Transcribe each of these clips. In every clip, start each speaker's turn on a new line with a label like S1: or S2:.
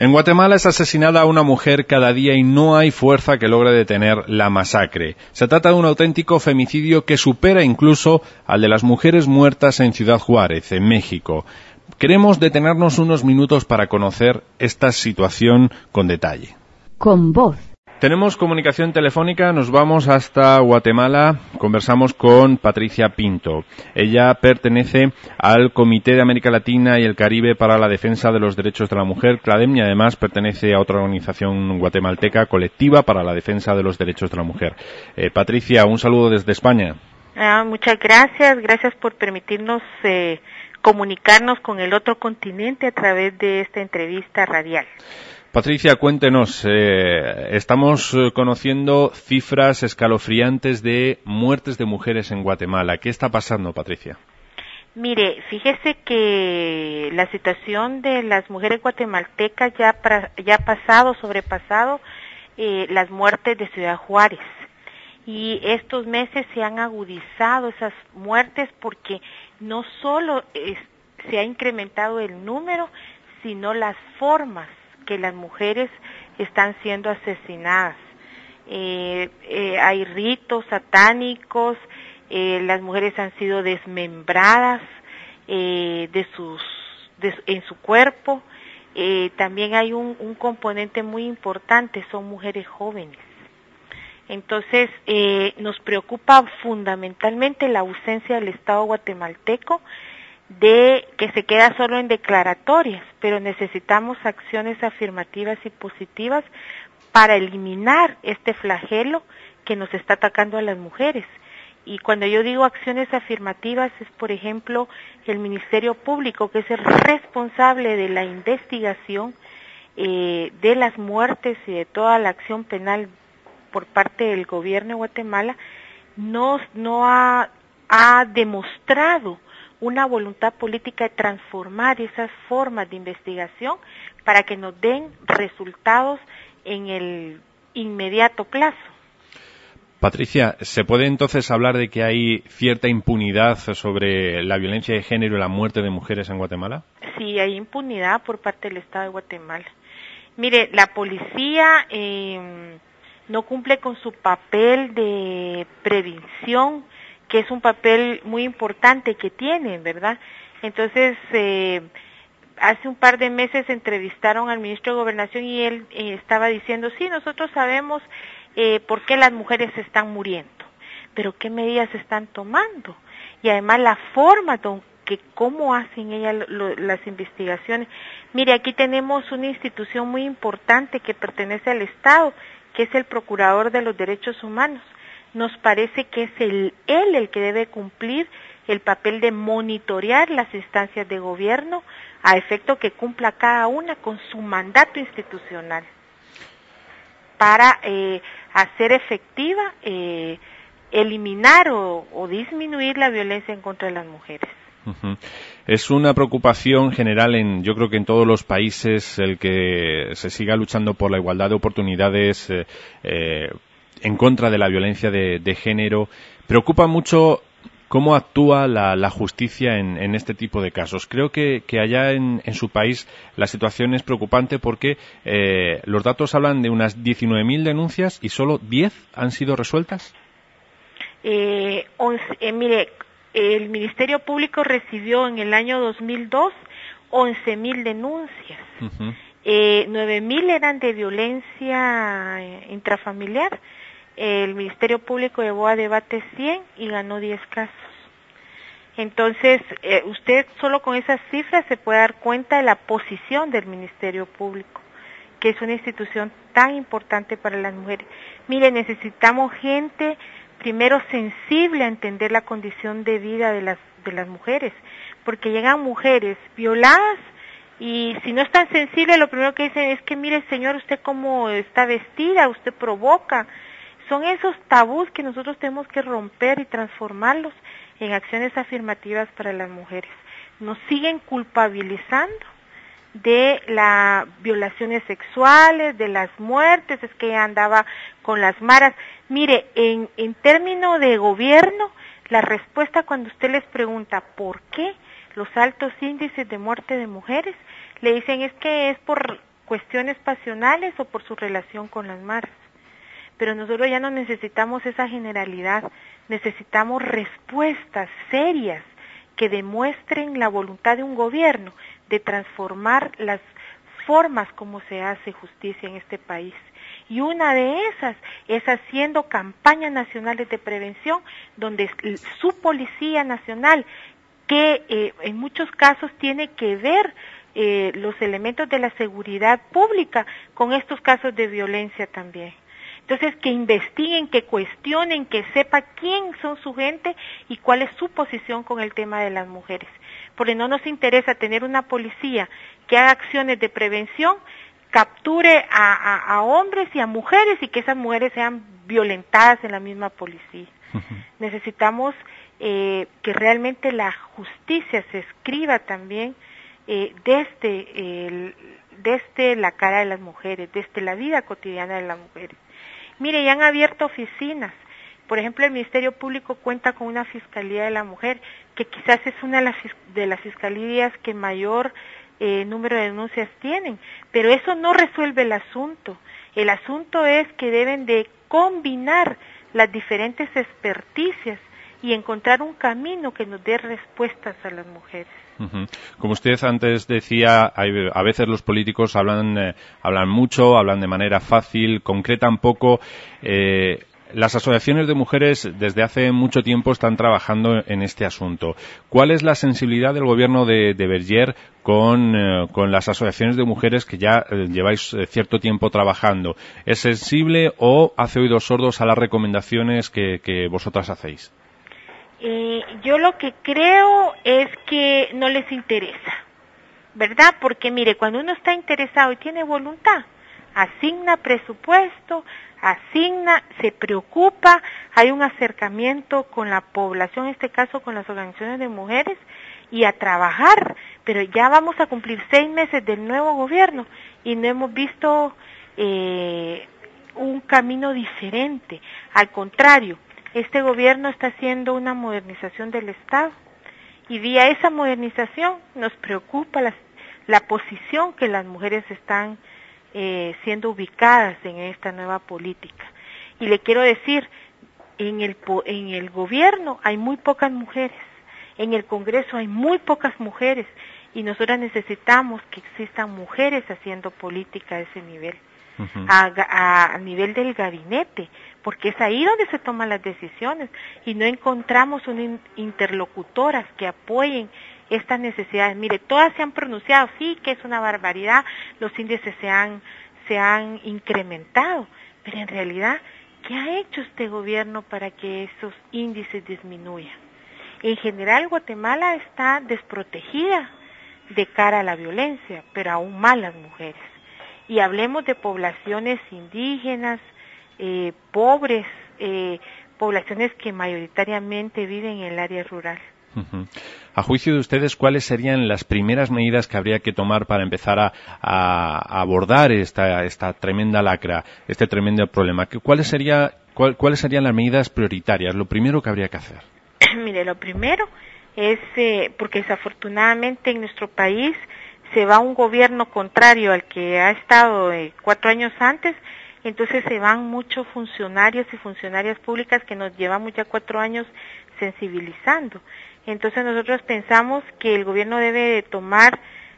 S1: En Guatemala es asesinada una mujer cada día y no hay fuerza que logre detener la masacre. Se trata de un auténtico femicidio que supera incluso al de las mujeres muertas en Ciudad Juárez, en México. Queremos detenernos unos minutos para conocer esta situación con detalle.
S2: Con voz.
S1: Tenemos comunicación telefónica, nos vamos hasta Guatemala, conversamos con Patricia Pinto. Ella pertenece al Comité de América Latina y el Caribe para la Defensa de los Derechos de la Mujer, CLADEM, y además pertenece a otra organización guatemalteca, Colectiva para la Defensa de los Derechos de la Mujer. Patricia, un saludo desde España.
S3: Muchas gracias por permitirnos comunicarnos con el otro continente a través de esta entrevista radial.
S1: Patricia, cuéntenos, estamos conociendo cifras escalofriantes de muertes de mujeres en Guatemala. ¿Qué está pasando, Patricia?
S3: Mire, fíjese que la situación de las mujeres guatemaltecas ya ha sobrepasado las muertes de Ciudad Juárez. Y estos meses se han agudizado esas muertes porque no solo se ha incrementado el número, sino las formas que las mujeres están siendo asesinadas. Hay ritos satánicos, las mujeres han sido desmembradas en su cuerpo. También hay un componente muy importante, son mujeres jóvenes. Entonces, nos preocupa fundamentalmente la ausencia del Estado guatemalteco, de que se queda solo en declaratorias, pero necesitamos acciones afirmativas y positivas para eliminar este flagelo que nos está atacando a las mujeres. Y cuando yo digo acciones afirmativas es, por ejemplo, el Ministerio Público, que es el responsable de la investigación de las muertes y de toda la acción penal por parte del gobierno de Guatemala, no ha demostrado una voluntad política de transformar esas formas de investigación para que nos den resultados en el inmediato plazo.
S1: Patricia, ¿se puede entonces hablar de que hay cierta impunidad sobre la violencia de género y la muerte de mujeres en Guatemala?
S3: Sí, hay impunidad por parte del Estado de Guatemala. Mire, la policía no cumple con su papel de prevención, que es un papel muy importante que tienen, ¿verdad? Entonces, hace un par de meses entrevistaron al ministro de Gobernación y él estaba diciendo, sí, nosotros sabemos por qué las mujeres están muriendo, pero qué medidas están tomando. Y además la forma cómo hacen ellas las investigaciones. Mire, aquí tenemos una institución muy importante que pertenece al Estado, que es el Procurador de los Derechos Humanos. Nos parece que es él el que debe cumplir el papel de monitorear las instancias de gobierno a efecto que cumpla cada una con su mandato institucional para hacer efectiva, eliminar o disminuir la violencia en contra de las mujeres.
S1: Uh-huh. Es una preocupación general yo creo que en todos los países el que se siga luchando por la igualdad de oportunidades en contra de la violencia de género. Preocupa mucho cómo actúa la justicia en este tipo de casos. Creo que allá en su país la situación es preocupante porque los datos hablan de unas 19.000 denuncias y solo 10 han sido resueltas.
S3: Mire, el Ministerio Público recibió en el año 2002 11.000 denuncias. Uh-huh. 9.000 eran de violencia intrafamiliar. El Ministerio Público llevó a debate 100 y ganó 10 casos. Entonces, usted solo con esas cifras se puede dar cuenta de la posición del Ministerio Público, que es una institución tan importante para las mujeres. Mire, necesitamos gente primero sensible a entender la condición de vida de las mujeres, porque llegan mujeres violadas y si no es tan sensible, lo primero que dicen es que mire señor, usted cómo está vestida, usted provoca. Son esos tabús que nosotros tenemos que romper y transformarlos en acciones afirmativas para las mujeres. Nos siguen culpabilizando de las violaciones sexuales, de las muertes, es que ella andaba con las maras. Mire, en términos de gobierno, la respuesta cuando usted les pregunta por qué los altos índices de muerte de mujeres, le dicen es que es por cuestiones pasionales o por su relación con las maras. Pero nosotros ya no necesitamos esa generalidad, necesitamos respuestas serias que demuestren la voluntad de un gobierno de transformar las formas como se hace justicia en este país. Y una de esas es haciendo campañas nacionales de prevención, donde su Policía Nacional, que en muchos casos tiene que ver los elementos de la seguridad pública con estos casos de violencia también. Entonces, que investiguen, que cuestionen, que sepa quién son su gente y cuál es su posición con el tema de las mujeres. Porque no nos interesa tener una policía que haga acciones de prevención, capture a hombres y a mujeres y que esas mujeres sean violentadas en la misma policía. Necesitamos que realmente la justicia se escriba también desde la cara de las mujeres, desde la vida cotidiana de las mujeres. Mire, ya han abierto oficinas. Por ejemplo, el Ministerio Público cuenta con una Fiscalía de la Mujer, que quizás es una de las fiscalías que mayor número de denuncias tienen, pero eso no resuelve el asunto. El asunto es que deben de combinar las diferentes experticias y encontrar un camino que nos dé respuestas a las mujeres.
S1: Como usted antes decía, a veces los políticos hablan mucho, hablan de manera fácil, concretan poco. Las asociaciones de mujeres desde hace mucho tiempo están trabajando en este asunto. ¿Cuál es la sensibilidad del gobierno de Berger con las asociaciones de mujeres que ya lleváis cierto tiempo trabajando? ¿Es sensible o hace oídos sordos a las recomendaciones que vosotras hacéis?
S3: Yo lo que creo es que no les interesa, ¿verdad? Porque mire, cuando uno está interesado y tiene voluntad, asigna presupuesto, se preocupa, hay un acercamiento con la población, en este caso con las organizaciones de mujeres, y a trabajar, pero ya vamos a cumplir 6 meses del nuevo gobierno y no hemos visto un camino diferente. Al contrario, este gobierno está haciendo una modernización del Estado y vía esa modernización nos preocupa la posición que las mujeres están siendo ubicadas en esta nueva política. Y le quiero decir, en el gobierno hay muy pocas mujeres, en el Congreso hay muy pocas mujeres y nosotras necesitamos que existan mujeres haciendo política a ese nivel, a nivel del gabinete, porque es ahí donde se toman las decisiones y no encontramos interlocutoras que apoyen estas necesidades. Mire, todas se han pronunciado, sí que es una barbaridad, los índices se han incrementado, pero en realidad, ¿qué ha hecho este gobierno para que esos índices disminuyan? En general, Guatemala está desprotegida de cara a la violencia, pero aún más las mujeres. Y hablemos de poblaciones indígenas, pobres, poblaciones que mayoritariamente viven en el área rural.
S1: A juicio de ustedes, ¿cuáles serían las primeras medidas que habría que tomar para empezar a abordar esta tremenda lacra, este tremendo problema? ¿Cuáles serían las medidas prioritarias, lo primero que habría que hacer?
S3: Mire, lo primero es, porque desafortunadamente en nuestro país se va un gobierno contrario al que ha estado 4 años antes, entonces se van muchos funcionarios y funcionarias públicas que nos llevamos ya 4 años sensibilizando. Entonces nosotros pensamos que el gobierno debe de tomar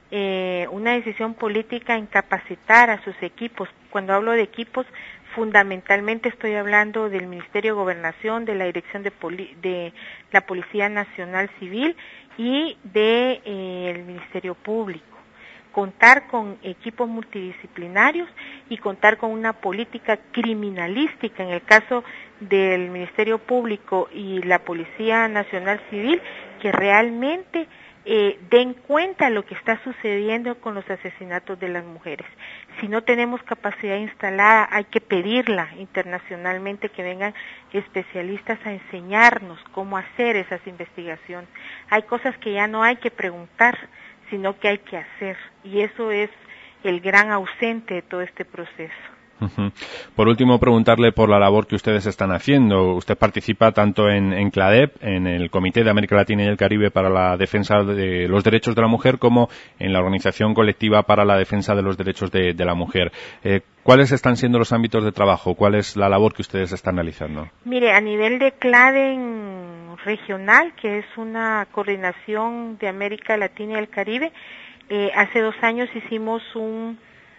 S3: una decisión política en capacitar a sus equipos. Cuando hablo de equipos, fundamentalmente estoy hablando del Ministerio de Gobernación, de la Dirección de la Policía Nacional Civil y del Ministerio Público. Contar con equipos multidisciplinarios y contar con una política criminalística en el caso del Ministerio Público y la Policía Nacional Civil que realmente den cuenta de lo que está sucediendo con los asesinatos de las mujeres. Si no tenemos capacidad instalada, hay que pedirla internacionalmente que vengan especialistas a enseñarnos cómo hacer esas investigaciones. Hay cosas que ya no hay que preguntar, sino que hay que hacer, y eso es el gran ausente de todo este proceso.
S1: Uh-huh. Por último, preguntarle por la labor que ustedes están haciendo. Usted participa tanto en CLADEP, en el Comité de América Latina y el Caribe para la defensa de los derechos de la mujer, como en la Organización Colectiva para la Defensa de los Derechos de la Mujer. ¿Cuáles están siendo los ámbitos de trabajo? ¿Cuál es la labor que ustedes están realizando?
S3: Mire, a nivel de CLADEP regional, que es una coordinación de América Latina y el Caribe, hace 2 años hicimos un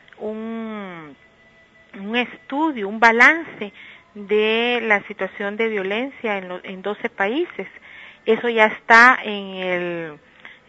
S3: estudio, un balance de la situación de violencia en 12 países. Eso ya está en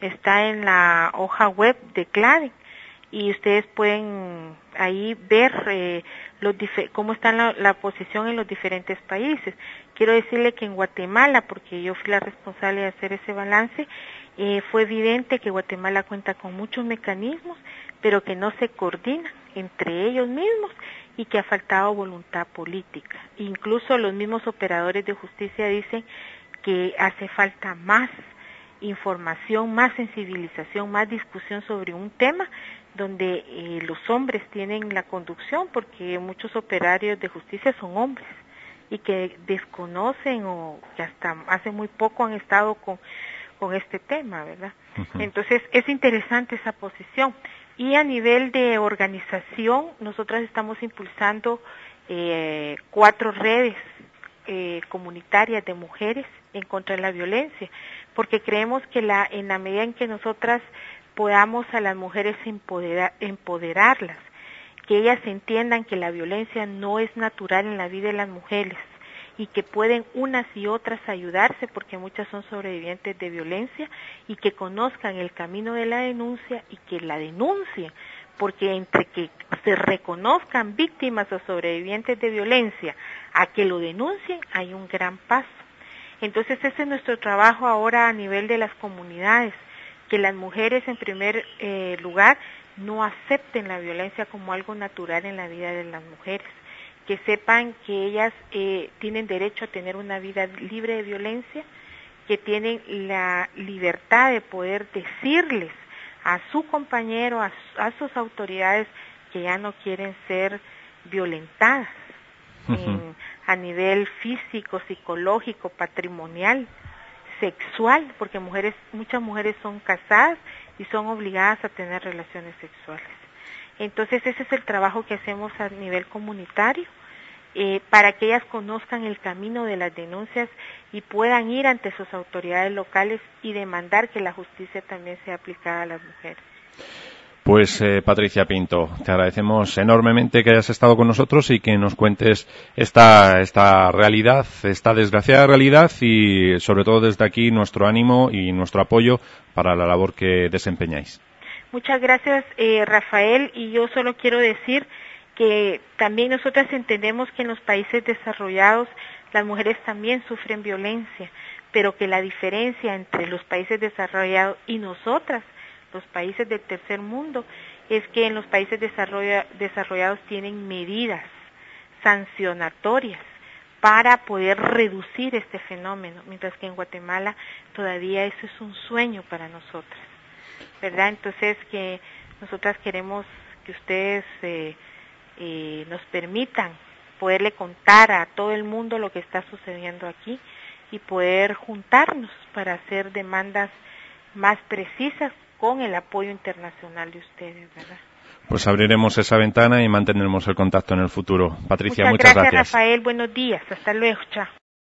S3: la hoja web de CLADEP y ustedes pueden ahí ver cómo está la posición en los diferentes países. Quiero decirle que en Guatemala, porque yo fui la responsable de hacer ese balance, fue evidente que Guatemala cuenta con muchos mecanismos, pero que no se coordinan entre ellos mismos y que ha faltado voluntad política. Incluso los mismos operadores de justicia dicen que hace falta más información, más sensibilización, más discusión sobre un tema donde los hombres tienen la conducción, porque muchos operarios de justicia son hombres y que desconocen o que hasta hace muy poco han estado con este tema, ¿verdad? Uh-huh. Entonces es interesante esa posición. Y a nivel de organización, nosotras estamos impulsando 4 redes comunitarias de mujeres en contra de la violencia, porque creemos que en la medida en que nosotras podamos a las mujeres empoderarlas, que ellas entiendan que la violencia no es natural en la vida de las mujeres y que pueden unas y otras ayudarse porque muchas son sobrevivientes de violencia, y que conozcan el camino de la denuncia y que la denuncien, porque entre que se reconozcan víctimas o sobrevivientes de violencia a que lo denuncien hay un gran paso. Entonces ese es nuestro trabajo ahora a nivel de las comunidades, que las mujeres en primer lugar no acepten la violencia como algo natural en la vida de las mujeres, que sepan que ellas tienen derecho a tener una vida libre de violencia, que tienen la libertad de poder decirles a su compañero, a sus autoridades, que ya no quieren ser violentadas a nivel físico, psicológico, patrimonial, sexual, porque muchas mujeres son casadas y son obligadas a tener relaciones sexuales. Entonces ese es el trabajo que hacemos a nivel comunitario, para que ellas conozcan el camino de las denuncias y puedan ir ante sus autoridades locales y demandar que la justicia también sea aplicada a las mujeres.
S1: Pues Patricia Pinto, te agradecemos enormemente que hayas estado con nosotros y que nos cuentes esta realidad, esta desgraciada realidad, y sobre todo desde aquí nuestro ánimo y nuestro apoyo para la labor que desempeñáis.
S3: Muchas gracias, Rafael, y yo solo quiero decir que también nosotras entendemos que en los países desarrollados las mujeres también sufren violencia, pero que la diferencia entre los países desarrollados y nosotras, los países del tercer mundo, es que en los países desarrollados tienen medidas sancionatorias para poder reducir este fenómeno, mientras que en Guatemala todavía eso es un sueño para nosotras, ¿verdad? Entonces que nosotras queremos que ustedes nos permitan poderle contar a todo el mundo lo que está sucediendo aquí y poder juntarnos para hacer demandas más precisas con el apoyo internacional de ustedes, ¿verdad?
S1: Pues abriremos esa ventana y mantendremos el contacto en el futuro. Patricia, muchas gracias.
S3: Rafael, buenos días, hasta luego, chao.